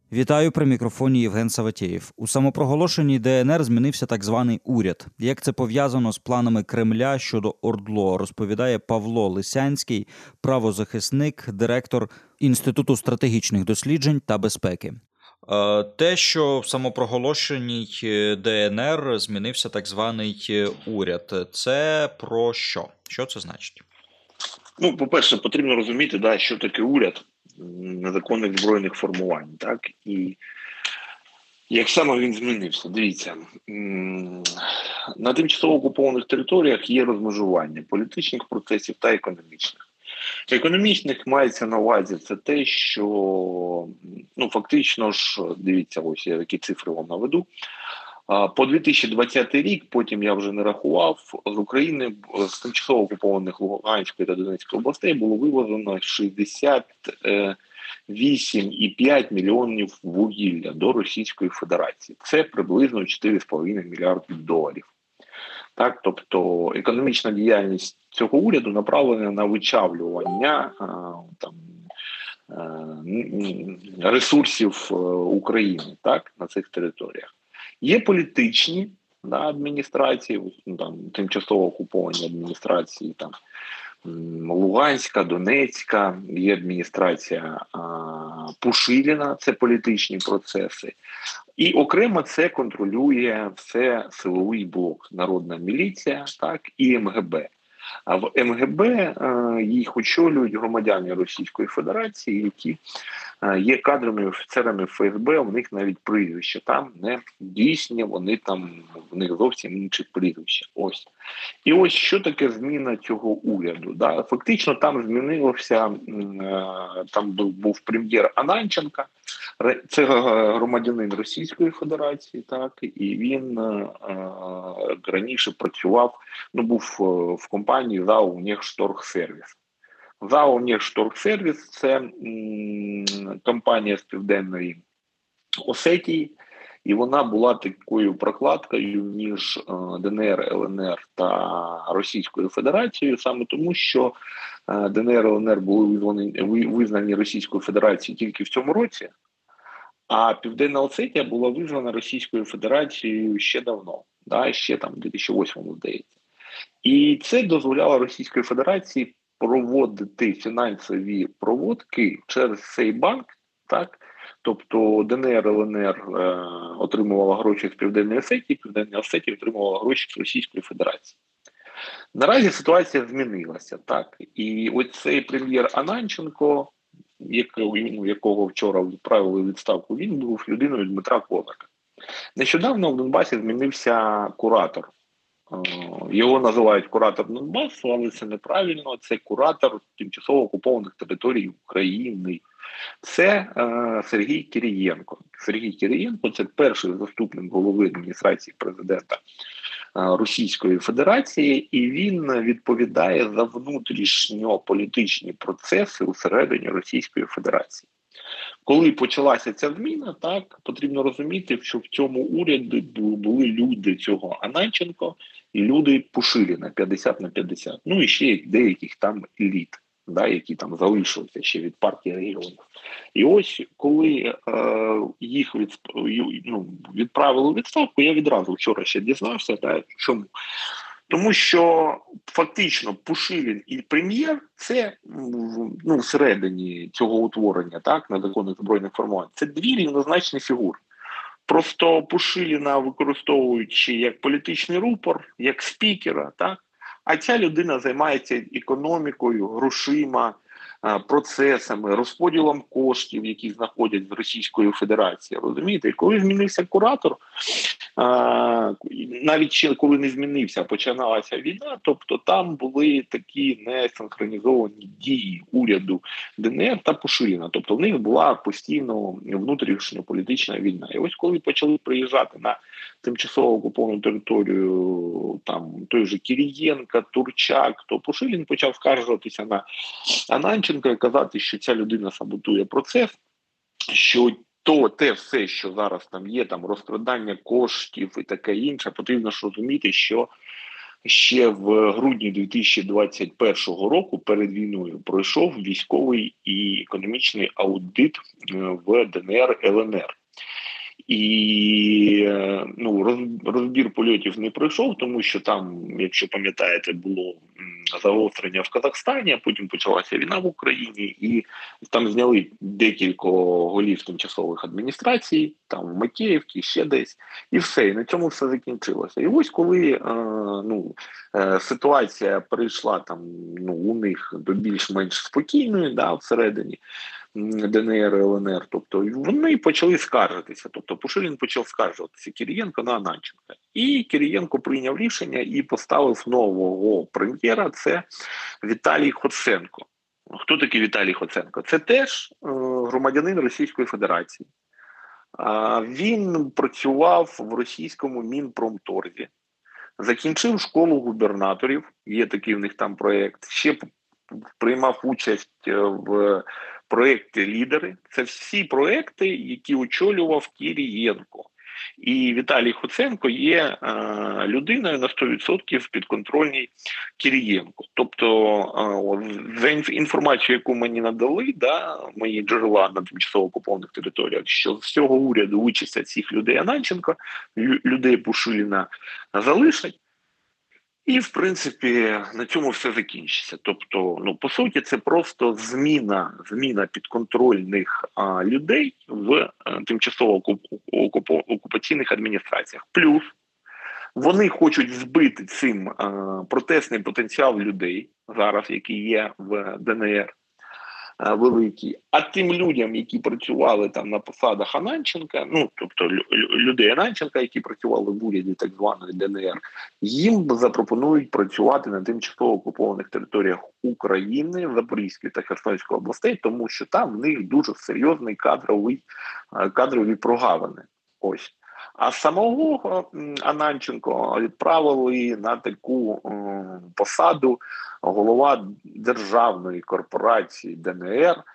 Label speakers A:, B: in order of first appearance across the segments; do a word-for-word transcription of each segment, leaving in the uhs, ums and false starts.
A: Вітаю, при мікрофоні Євген Саватєєв. У самопроголошеній Де Ен Ер змінився так званий уряд. Як це пов'язано з планами Кремля щодо ОРДЛО, розповідає Павло Лисянський, правозахисник, директор Інституту стратегічних досліджень та безпеки. Те, що в самопроголошеній Де Ен Ер змінився так званий уряд, це про що? Що це значить?
B: Ну, по-перше, потрібно розуміти, да, що таке уряд незаконних збройних формувань, так, і як саме він змінився. Дивіться, на тимчасово окупованих територіях є розмежування політичних процесів та економічних. Економічних мається на увазі це те, що, ну, фактично ж, дивіться, ось я які цифри вам наведу. По дві тисячі двадцятий рік, потім я вже не рахував, з України, з тимчасово окупованих Луганської та Донецької областей було вивезено шістдесят вісім цілих п'ять мільйонів вугілля до Російської Федерації. Це приблизно чотири цілих п'ять мільярдів доларів. Так, тобто економічна діяльність цього уряду направлена на вичавлювання а, там, а, ресурсів України, так, на цих територіях. Є політичні, да, адміністрації, там, тимчасово окуповані адміністрації, там, Луганська, Донецька, є адміністрація а, Пушиліна, це політичні процеси. І окремо це контролює все силовий блок, Народна міліція, так, і Ем Ге Бе. А в Ем Ге Бе а, їх очолюють громадяни Російської Федерації, які а, є кадровими офіцерами Еф Ес Бе, у них навіть прізвища там не дійсні, вони там, в них зовсім інші прізвища. Ось. І ось що таке зміна цього уряду. Да? Фактично там змінилося, там був, був прем'єр Ананченко, це громадянин Російської Федерації, так, і він а, раніше працював, ну, був в компанії ЗАО «Внешторгсервіс». ЗАО «Внешторгсервіс» – це м, компанія з Південної Осетії, і вона була такою прокладкою між Де Ен Ер, Ел Ен Ер та Російською Федерацією, саме тому, що Де Ен Ер, Ел Ен Ер були визнані, визнані Російською Федерацією тільки в цьому році, а Південна Осетія була визнана Російською Федерацією ще давно, да, ще там в дві тисячі восьмому, здається. І це дозволяло Російської Федерації проводити фінансові проводки через цей банк, так. Тобто Де Ен Ер, Ел Ен Ер е, отримувала гроші з Південної Осетії, Південна Осетія отримувала гроші з Російської Федерації. Наразі ситуація змінилася, так. І ось цей прем'єр Ананченко, якого, якого вчора відправили у відставку, він був людиною Дмитра Козака. Нещодавно в Донбасі змінився куратор. Його називають куратор Донбасу, але це неправильно, це куратор тимчасово окупованих територій України. Це е, Сергій Кирієнко. Сергій Кирієнко – це перший заступник голови адміністрації президента е, Російської Федерації, і він відповідає за внутрішньополітичні процеси усередині Російської Федерації. Коли почалася ця зміна, так, потрібно розуміти, що в цьому уряді були люди цього Ананченко і люди Пушиліна п'ятдесят на п'ятдесят. Ну і ще деяких там еліт, да, які там залишилися ще від партії регіонів. І ось, коли е, їх від, ну, відправили у відставку, я відразу вчора ще дізнався, да, чому. Тому що фактично Пушилін і прем'єр – це, ну, всередині цього утворення, так, незаконних збройних формувань, це дві рівнозначні фігури. Просто Пушиліна використовують ще як політичний рупор, як спікера, так, а ця людина займається економікою, грошима, процесами, розподілом коштів, які знаходять з Російської Федерації. Розумієте? І коли змінився куратор, навіть ще коли не змінився, починалася війна, тобто там були такі несинхронізовані дії уряду Де Ен Ер та Пушиліна. Тобто в них була постійно внутрішньополітична війна. І ось коли почали приїжджати на тимчасово окуповану територію там той же Кирієнко, Турчак, то Пушилін почав скаржуватися на Ананченка і казати, що ця людина саботує процес, що то те все, що зараз там є, там розкрадання коштів і таке інше, потрібно ж розуміти, що ще в грудні дві тисячі двадцять першого року перед війною пройшов військовий і економічний аудит в ДНР ЛНР. І ну, розбір польотів не пройшов, тому що там, якщо пам'ятаєте, було загострення в Казахстані, а потім почалася війна в Україні, і там зняли декілька голів тимчасових адміністрацій, там в Макіївці, ще десь, і все, і на цьому все закінчилося. І ось коли е, ну, е, ситуація перейшла там, ну, у них до більш-менш спокійної, да, всередині ДНР, ЛНР, тобто вони почали скаржитися, тобто Пушилін почав скаржуватися Кирієнко на Ананченка. І Кирієнко прийняв рішення і поставив нового прем'єра, це Віталій Хоценко. Хто такий Віталій Хоценко? Це теж е, громадянин Російської Федерації. А, він працював в російському Мінпромторзі, закінчив школу губернаторів, є такий в них там проєкт, ще приймав участь в проєкті «Лідери». Це всі проєкти, які очолював Кирієнко. І Віталій Хоценко є е, людиною на сто відсотків підконтрольній Кирієнку. Тобто, е, за інформацією, яку мені надали, да, мої джерела на тимчасово окупованих територіях, що з цього уряду вичистять всіх людей Ананченка, людей Пушиліна залишать. І, в принципі, на цьому все закінчиться. Тобто, ну, по суті, це просто зміна, зміна підконтрольних а, людей в а, тимчасово окуп, окуп, окупаційних адміністраціях. Плюс вони хочуть збити цим а, протестний потенціал людей зараз, який є в ДНР, а, великий. А тим людям, які працювали там на посадах Ананченка, ну, тобто людей Ананченка, які працювали в уряді так званої ДНР, їм запропонують працювати на тимчасово окупованих територіях України, Запорізької та Херсонської областей, тому що там в них дуже серйозний кадровий, кадрові прогавини. Ось. А самого Ананченко відправили на таку е, посаду голова державної корпорації ДНР, е,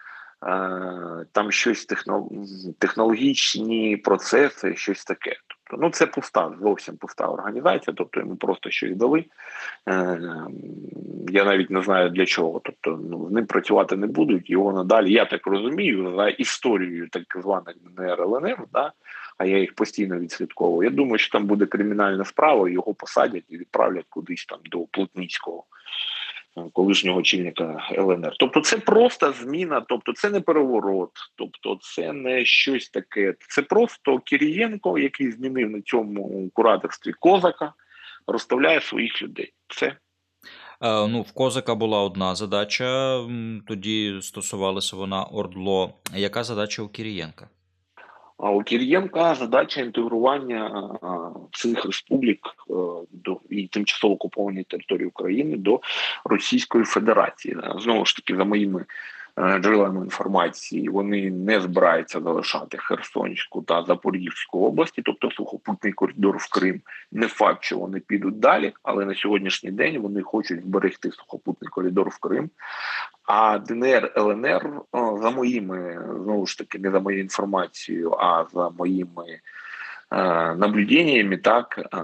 B: там щось техно, технологічні процеси, щось таке. Тобто, ну це пуста, зовсім пуста організація, тобто йому просто щось дали. Е, я навіть не знаю для чого, тобто ну, з ним працювати не будуть, його надалі, я так розумію, за історією так званих ДНР, ЛНР, да, а я їх постійно відслідковую. Я думаю, що там буде кримінальна справа, його посадять і відправлять кудись там до Плотницького, колишнього очільника ЛНР. Тобто це просто зміна, тобто це не переворот, тобто це не щось таке. Це просто Кирієнко, який змінив на цьому кураторстві Козака, розставляє своїх людей. Це.
A: Ну, в Козака була одна задача, тоді стосувалася вона ОРДЛО. Яка задача у Кирієнка?
B: А у Кирієнка задача інтегрування цих республік до і тимчасово окупованої території України до Російської Федерації. Знову ж таки, за моїми джерелами інформації, вони не збираються залишати Херсонську та Запорізьку області, тобто сухопутний коридор в Крим. Не факт, що вони підуть далі, але на сьогоднішній день вони хочуть зберегти сухопутний коридор в Крим. А ДНР, ЛНР, за моїми, знову ж таки, не за моєю інформацією, а за моїми е, наблюденнями, так, е,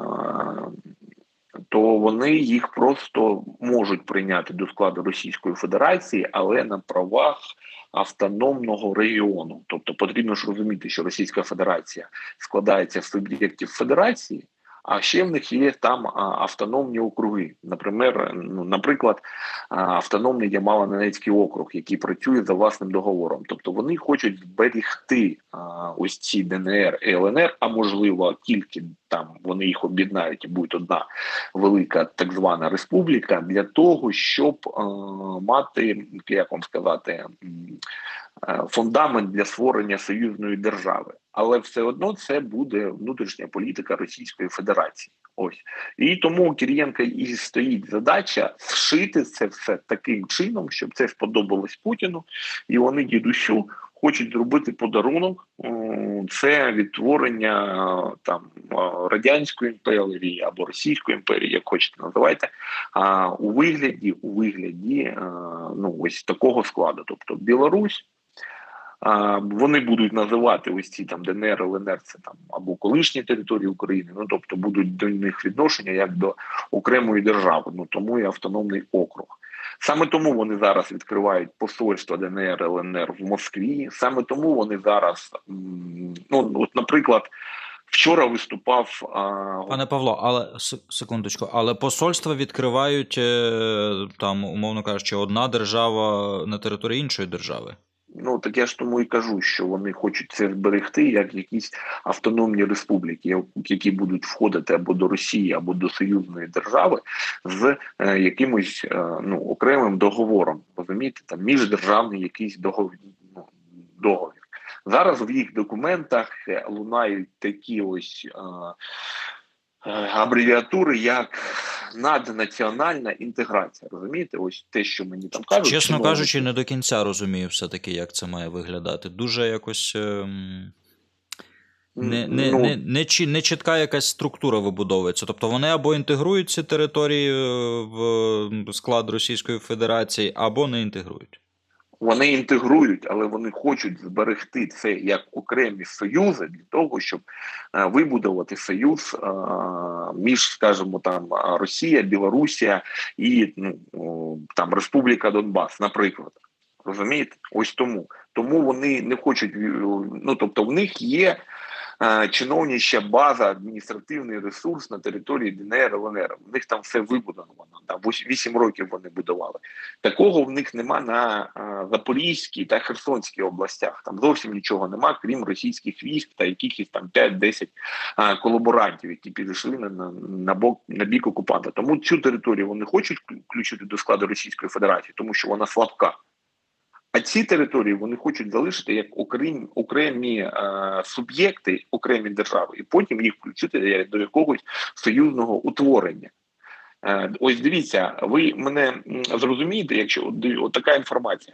B: то вони їх просто можуть прийняти до складу Російської Федерації, але на правах автономного регіону. Тобто потрібно ж розуміти, що Російська Федерація складається з суб'єктів Федерації, а ще в них є там а, автономні округи. Наприклад, ну, наприклад, автономний Ямало-Ненецький округ, який працює за власним договором. Тобто вони хочуть зберегти а, ось ці ДНР і ЛНР, а можливо тільки там вони їх об'єднають і буде одна велика так звана республіка, для того, щоб а, мати, як вам сказати, фундамент для створення союзної держави. Але все одно це буде внутрішня політика Російської Федерації. Ось. І тому у Кирієнка і стоїть задача зшити це все таким чином, щоб це сподобалось Путіну, і вони дідусю хочуть зробити подарунок. Це відтворення там Радянської імперії або Російської імперії, як хочете називайте, у вигляді, у вигляді ну, ось такого складу. Тобто Білорусь, А, вони будуть називати ось ці там ДНР, ЛНР, це там або колишні території України, ну тобто будуть до них відношення як до окремої держави, ну тому і автономний округ. Саме тому вони зараз відкривають посольство ДНР, ЛНР в Москві. Саме тому вони зараз, ну от, наприклад, вчора виступав а...
A: пане Павло, але секундочку, але посольства відкривають там, умовно кажучи, одна держава на території іншої держави.
B: Ну, так я ж тому і кажу, що вони хочуть це зберегти як якісь автономні республіки, які будуть входити або до Росії, або до союзної держави з е, якимось е, ну, окремим договором. Розумієте, там міждержавний якийсь договір. Ну, договір. Зараз в їх документах лунають такі ось е, е, абревіатури, як наднаціональна інтеграція. Розумієте? Ось те, що мені там кажуть.
A: Чесно
B: чиновники.
A: кажучи, не до кінця розумію все-таки, як це має виглядати. Дуже якось ем, не, не,
B: ну,
A: не, не, не, не чітка якась структура вибудовується. Тобто вони або інтегрують ці території в склад Російської Федерації, або не інтегрують.
B: Вони інтегрують, але вони хочуть зберегти це як окремі союзи для того, щоб е, вибудувати союз е, між, скажімо, там Росія, Білорусія і ну, там Республіка Донбас, наприклад. Розумієте? Ось тому. Тому вони не хочуть, ну тобто в них є е, чиновнича база, адміністративний ресурс на території ДНР, ЛНР. В них там все вибудовано. Там вісім років вони будували. Такого в них нема на е, Запорізькій та Херсонській областях. Там зовсім нічого нема, крім російських військ та якихось там п'ять-десять е, колаборантів, які підійшли на, на, на, бок, на бік окупанта. Тому цю територію вони хочуть включити до складу Російської Федерації, тому що вона слабка. А ці території вони хочуть залишити як окремі, окремі е, суб'єкти, окремі держави, і потім їх включити до якогось союзного утворення. Е, ось дивіться, ви мене зрозумієте, якщо от така інформація,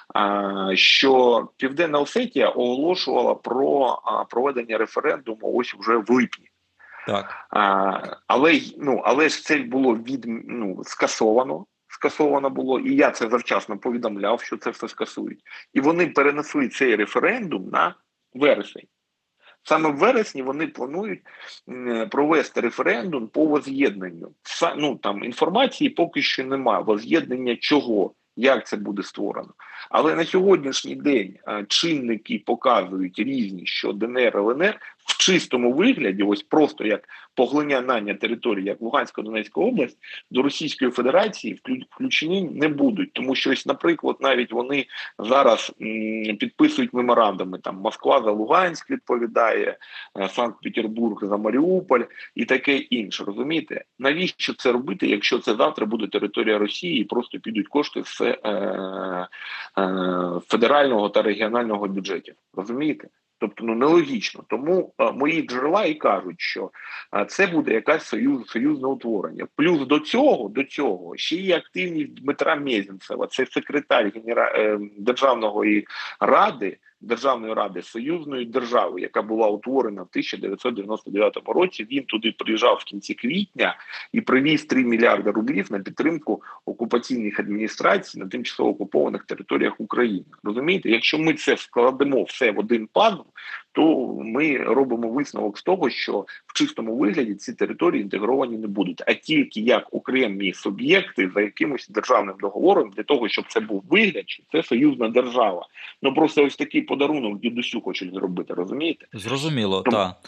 B: е, що Південна Осетія оголошувала про е, проведення референдуму ось вже в липні.
A: Так.
B: Е, але, ну, але ж це було від, ну, скасовано. Скасовано було, і я це завчасно повідомляв, що це все скасують. І вони перенесли цей референдум на вересень. Саме в вересні вони планують провести референдум по воз'єднанню. Ну, там інформації поки що немає. Воз'єднання чого? Як це буде створено? Але на сьогоднішній день чинники показують різні, що ДНР, ЛНР в чистому вигляді, ось просто як поглиняння території, як Луганська, Донецька область, до Російської Федерації включені не будуть. Тому що, ось, наприклад, навіть вони зараз м, підписують меморандуми, там Москва за Луганськ відповідає, Санкт-Петербург за Маріуполь і таке інше, розумієте? Навіщо це робити, якщо це завтра буде територія Росії і просто підуть кошти з е, е, федерального та регіонального бюджетів, розумієте? Тобто, ну, нелогічно. Тому а, мої джерела і кажуть, що а, це буде якась союз, союзне утворення. Плюс до цього, до цього ще є активність Дмитра Мезенцева, це секретар генера... е, Державної ради, Державної ради союзної держави, яка була утворена в тисяча дев'ятсот дев'яносто дев'ятому році. Він туди приїжджав в кінці квітня і привіз три мільярди рублів на підтримку окупаційних адміністрацій на тимчасово окупованих територіях України. Розумієте, якщо ми це складемо все в один пазл, то ми робимо висновок з того, що в чистому вигляді ці території інтегровані не будуть, а тільки як окремі суб'єкти за якимось державним договором для того, щоб це був вигляд, що це союзна держава. Ну просто ось такий подарунок дідусю хочуть зробити, розумієте?
A: Зрозуміло,
B: Тому...
A: так.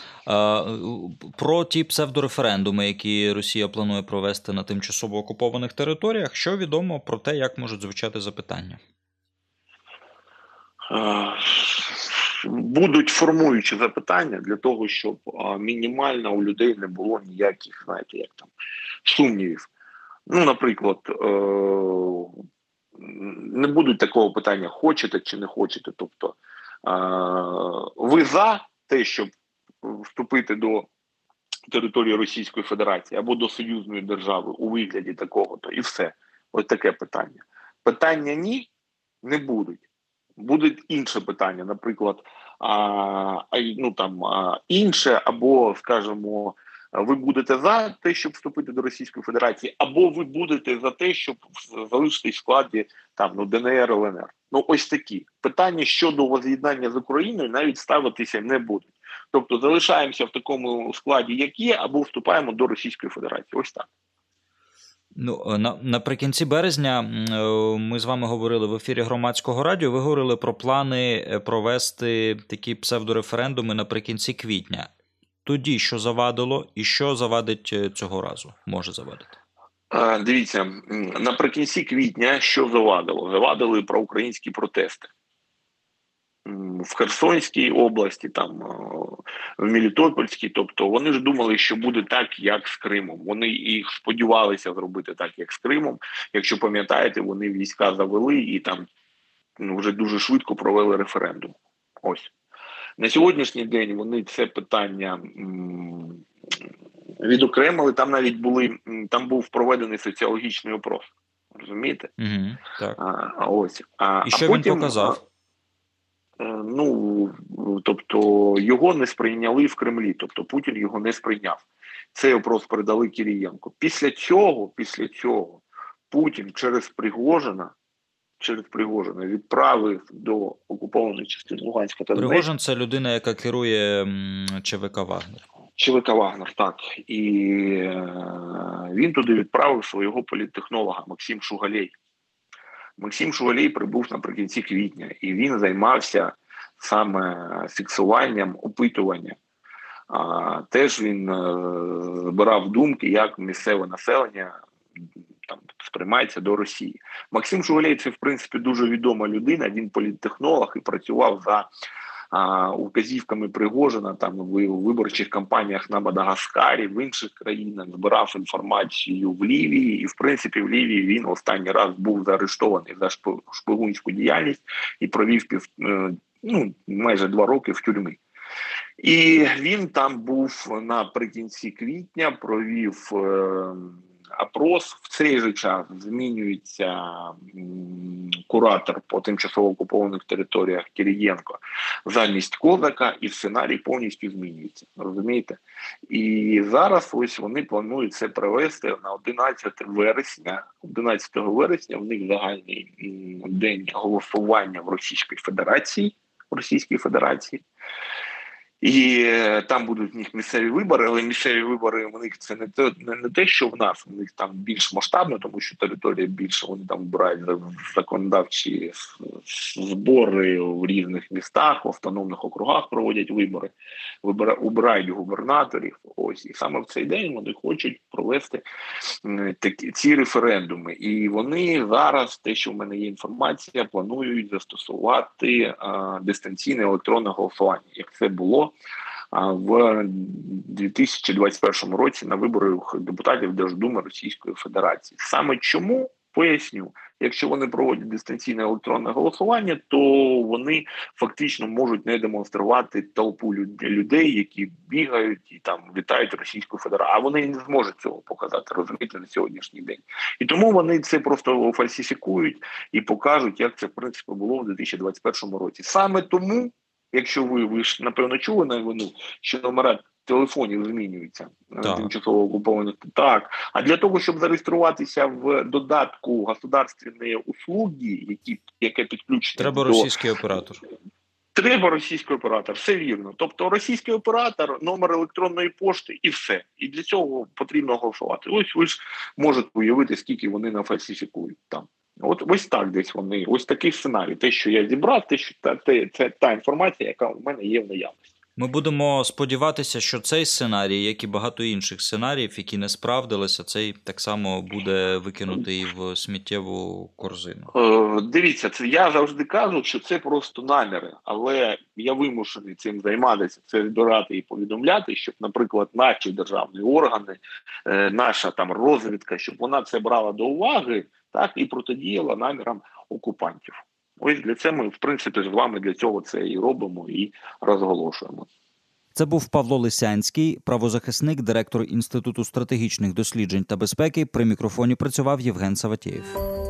A: Про ті псевдореферендуми, які Росія планує провести на тимчасово окупованих територіях, що відомо про те, як можуть звучати запитання?
B: Будуть формуючі запитання для того, щоб а, мінімально у людей не було ніяких, знаєте, як там, сумнівів. Ну, наприклад, е- не будуть такого питання, хочете чи не хочете. Тобто, е- ви за те, щоб вступити до території Російської Федерації або до союзної держави у вигляді такого-то, і все. Ось таке питання. Питання ні, не будуть. Буде інше питання, наприклад, а, ну, там, а, інше, або, скажімо, ви будете за те, щоб вступити до Російської Федерації, або ви будете за те, щоб залишитись в складі там, ну, ДНР, ЛНР. Ну, ось такі. Питання щодо воз'єднання з Україною навіть ставитися не будуть. Тобто залишаємося в такому складі, як є, або вступаємо до Російської Федерації. Ось так.
A: Ну, на, наприкінці березня ми з вами говорили в ефірі Громадського радіо, ви говорили про плани провести такі псевдореферендуми наприкінці квітня. Тоді що завадило і що завадить цього разу, може завадити?
B: Дивіться, наприкінці квітня що завадило? Завадили проукраїнські протести. В Херсонській області, там в Мелітопольській, тобто вони ж думали, що буде так, як з Кримом. Вони і сподівалися зробити так, як з Кримом. Якщо пам'ятаєте, вони війська завели і там ну, вже дуже швидко провели референдум. Ось. На сьогоднішній день вони це питання м- відокремили. Там навіть були, там був проведений соціологічний опрос. Розумієте?
A: Угу, так.
B: А, ось. А,
A: і що
B: а потім,
A: він показав?
B: Ну, тобто його не сприйняли в Кремлі, тобто Путін його не сприйняв. Цей опрос передали Кирієнку. Після цього, після цього Путін через Пригожина, через Пригожина відправив до окупованої частини Луганська та Донецька.
A: Пригожин – це людина, яка керує ЧВК «Вагнер».
B: ЧВК «Вагнер», так. І він туди відправив свого політтехнолога Максим Шугалей. Максим Шугалей прибув наприкінці квітня, і він займався саме фіксуванням опитування. А, теж він е, збирав думки, як місцеве населення там, сприймається до Росії. Максим Шугалей – це, в принципі, дуже відома людина, він політтехнолог і працював за а, указівками Пригожина там, в виборчих кампаніях на Мадагаскарі, в інших країнах, збирав інформацію в Лівії, і, в принципі, в Лівії він останній раз був заарештований за шпигунську діяльність і провів пів, ну, майже два роки в тюрмі. І він там був наприкінці квітня, провів е, опрос. В цей же час змінюється м, куратор по тимчасово окупованих територіях Кирієнко замість Козака, і сценарій повністю змінюється. Розумієте? І зараз ось вони планують це провести на одинадцяте вересня. одинадцятого вересня в них загальний м, день голосування в Російській Федерації. В Російській Федерації. І там будуть в них місцеві вибори, але місцеві вибори у них це не те, не, не те, що в нас, у них там більш масштабно, тому що територія більше, вони там вбирають законодавчі збори в різних містах, в автономних округах проводять вибори, вибира, убирають губернаторів. Ось. І саме в цей день вони хочуть провести такі, ці референдуми. І вони зараз, те, що в мене є інформація, планують застосувати а, дистанційне електронне голосування, як це було в дві тисячі двадцять першому році на виборах депутатів Держдуми Російської Федерації. Саме чому? Поясню. Якщо вони проводять дистанційне електронне голосування, то вони фактично можуть не демонструвати толпу людей, які бігають і там вітають Російську Федерацію. А вони не зможуть цього показати, розумієте, на сьогоднішній день. І тому вони це просто фальсифікують і покажуть, як це, в принципі, було в дві тисячі двадцять першому році. Саме тому, якщо ви, ви ж, напевно, чули новину, що номера телефонів змінюються на тимчасово окупованих. Так. А для того, щоб зареєструватися в додатку государственної услуги, які, яке підключено
A: треба
B: до...
A: російський оператор.
B: Треба російський оператор, все вірно. Тобто російський оператор, номер електронної пошти і все. І для цього потрібно голосувати. Ось ви ж можете уявити, скільки вони нафальсифікують там. От ось так десь вони, ось такий сценарій. Те, що я зібрав, те, що та, те, це та інформація, яка у мене є в наявності.
A: Ми будемо сподіватися, що цей сценарій, як і багато інших сценаріїв, які не справдилися, цей так само буде викинутий в сміттєву корзину.
B: Е, дивіться, це я завжди кажу, що це просто наміри, але я вимушений цим займатися, це збирати і повідомляти, щоб, наприклад, наші державні органи, е, наша там розвідка, щоб вона це брала до уваги, так, і протидіяла намірам окупантів. Ось для цього ми, в принципі, з вами для цього це і робимо, і розголошуємо.
A: Це був Павло Лисянський, правозахисник, директор Інституту стратегічних досліджень та безпеки. При мікрофоні працював Євген Саватєєв.